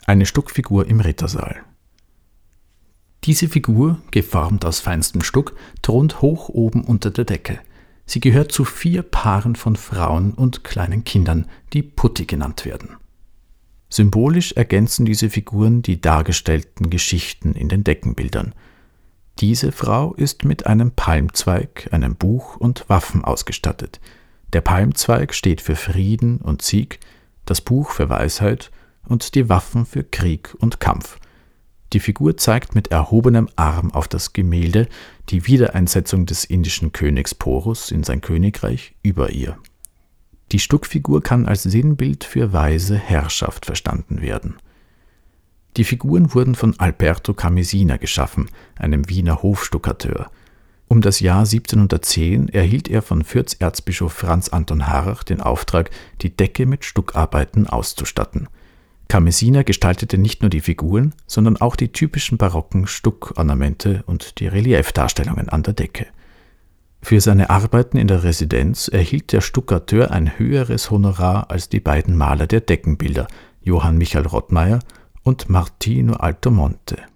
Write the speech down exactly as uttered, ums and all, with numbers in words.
Eine Stuckfigur im Rittersaal. Diese Figur, geformt aus feinstem Stuck, thront hoch oben unter der Decke. Sie gehört zu vier Paaren von Frauen und kleinen Kindern, die Putti genannt werden. Symbolisch ergänzen diese Figuren die dargestellten Geschichten in den Deckenbildern. Diese Frau ist mit einem Palmzweig, einem Buch und Waffen ausgestattet. Der Palmzweig steht für Frieden und Sieg, das Buch für Weisheit und die Waffen für Krieg und Kampf. Die Figur zeigt mit erhobenem Arm auf das Gemälde, die Wiedereinsetzung des indischen Königs Porus in sein Königreich über ihr. Die Stuckfigur kann als Sinnbild für weise Herrschaft verstanden werden. Die Figuren wurden von Alberto Camesina geschaffen, einem Wiener Hofstuckateur. Um das Jahr siebzehnhundertzehn erhielt er von Fürsterzbischof Franz Anton Harrach den Auftrag, die Decke mit Stuckarbeiten auszustatten. Camesina gestaltete nicht nur die Figuren, sondern auch die typischen barocken Stuckornamente und die Reliefdarstellungen an der Decke. Für seine Arbeiten in der Residenz erhielt der Stuckateur ein höheres Honorar als die beiden Maler der Deckenbilder, Johann Michael Rottmeier und Martino Altomonte.